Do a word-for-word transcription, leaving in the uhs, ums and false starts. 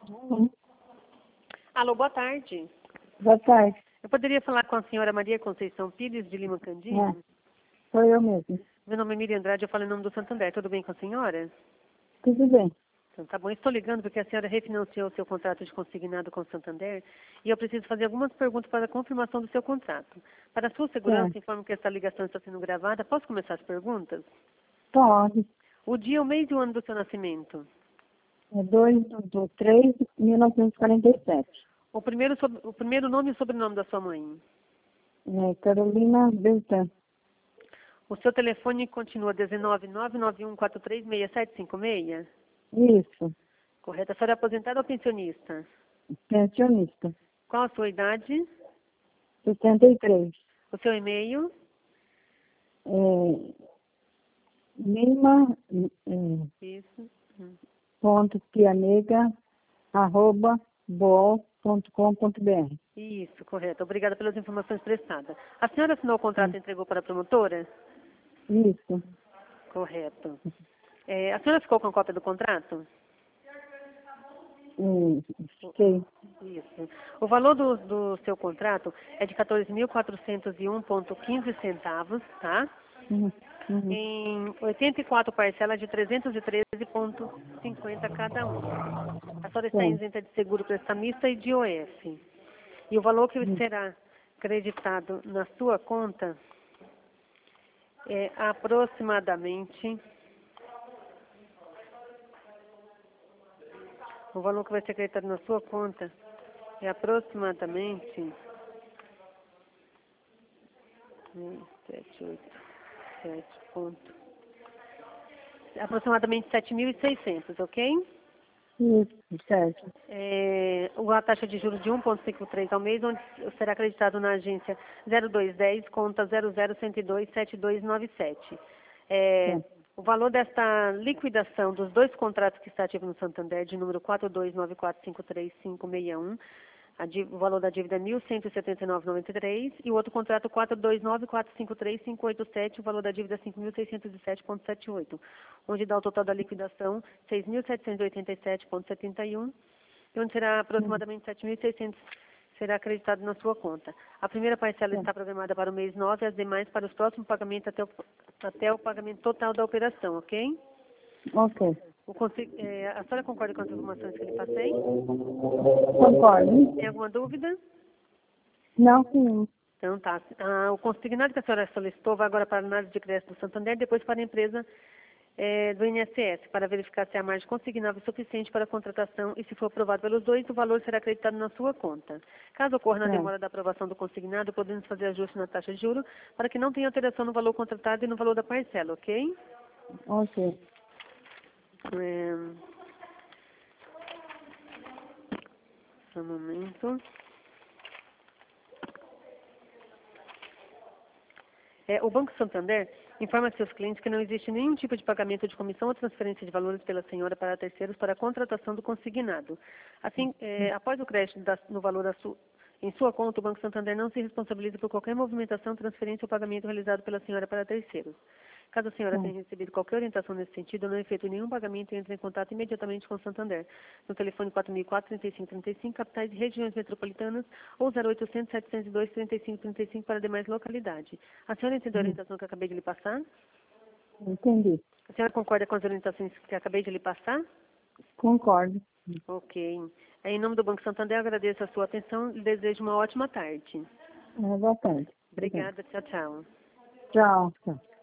Uhum. Alô, boa tarde. Boa tarde. Eu poderia falar com a senhora Maria Conceição Pires, de Lima Candinho? É, sou eu mesmo. Meu nome é Miriam Andrade, eu falo em nome do Santander. Tudo bem com a senhora? Tudo bem. Então, tá bom. Estou ligando porque a senhora refinanciou o seu contrato de consignado com o Santander e eu preciso fazer algumas perguntas para a confirmação do seu contrato. Para a sua segurança, É, informo que essa ligação está sendo gravada. Posso começar as perguntas? pode. O dia, o mês e o ano do seu nascimento. É dois de três de mil novecentos e quarenta e sete. O primeiro, sob- o primeiro nome e sobrenome da sua mãe. É, Carolina Beltrán. O seu telefone continua dezenove, nove nove um quatro três, seis sete cinco seis? Isso. Correto. A senhora é aposentada ou pensionista? Pensionista. Qual a sua idade? sessenta e três. O seu e-mail? É, Lima, é, Isso. Hum. ponto pianega, arroba, bol ponto com ponto br. Isso, correto. Obrigada pelas informações prestadas. A senhora assinou o contrato É, e entregou para a promotora? isso. Correto. É, a senhora ficou com a cópia do contrato? É, fiquei. Isso. O valor do, do seu contrato é de quatorze mil quatrocentos e um vírgula quinze centavos, tá? Uhum, uhum. Em oitenta e quatro parcelas de trezentos e treze vírgula cinquenta cada um. A senhora está Sim. isenta de seguro prestamista e de O F. E o valor que Uhum. será creditado na sua conta é aproximadamente, o valor que vai ser creditado na sua conta é aproximadamente, sete, oito, sete ponto, aproximadamente sete mil e seiscentos, ok? Isso, certo. É, a taxa de juros de um vírgula cinquenta e três ao mês, onde será acreditado na agência zero dois dez, conta zero zero cento e dois, setenta e dois noventa e sete. É, Certo. o valor desta liquidação dos dois contratos que está ativo no Santander, de número quatro dois nove quatro cinco três cinco seis um, a dí- o valor da dívida é mil cento e setenta e nove vírgula noventa e três, e o outro contrato quatro dois nove quatro cinco três cinco oito sete, o valor da dívida é cinco mil seiscentos e sete vírgula setenta e oito, onde dá o total da liquidação seis mil setecentos e oitenta e sete vírgula setenta e um, e onde será Uhum. aproximadamente sete mil e seiscentos será acreditado na sua conta. A primeira parcela Certo. está programada para o mês nove e as demais para os próximos pagamentos até o, até o pagamento total da operação, ok? Ok. O consi- eh, a senhora concorda com as informações que eu lhe passei? Concordo. Tem alguma dúvida? Não, sim. Então tá. Ah, o consignado que a senhora solicitou vai agora para a análise de crédito do Santander, depois para a empresa eh, do I N S S, para verificar se a margem consignável é suficiente para a contratação e, se for aprovado pelos dois, o valor será acreditado na sua conta. Caso ocorra na Certo. demora da aprovação do consignado, podemos fazer ajuste na taxa de juros para que não tenha alteração no valor contratado e no valor da parcela, ok? Ok. É, só um momento. É, o Banco Santander informa a seus clientes que não existe nenhum tipo de pagamento de comissão ou transferência de valores pela senhora para terceiros para a contratação do consignado. Assim, é, após o crédito da- no valor da su- em sua conta, o Banco Santander não se responsabiliza por qualquer movimentação, transferência ou pagamento realizado pela senhora para terceiros. Caso a senhora tenha Certo. recebido qualquer orientação nesse sentido, não efetue nenhum pagamento e entre em contato imediatamente com o Santander. No telefone quatro mil e quatro, trinta e cinco trinta e cinco, capitais e regiões metropolitanas, ou zero oitocentos, setecentos e dois, trinta e cinco trinta e cinco para demais localidades. A senhora entendeu a Uhum. orientação que eu acabei de lhe passar? Entendi. A senhora concorda com as orientações que eu acabei de lhe passar? Concordo. Ok. Em nome do Banco Santander, eu agradeço a sua atenção e desejo uma ótima tarde. É, boa tarde. Obrigada. Obrigada. Tchau, tchau. Tchau. Tchau.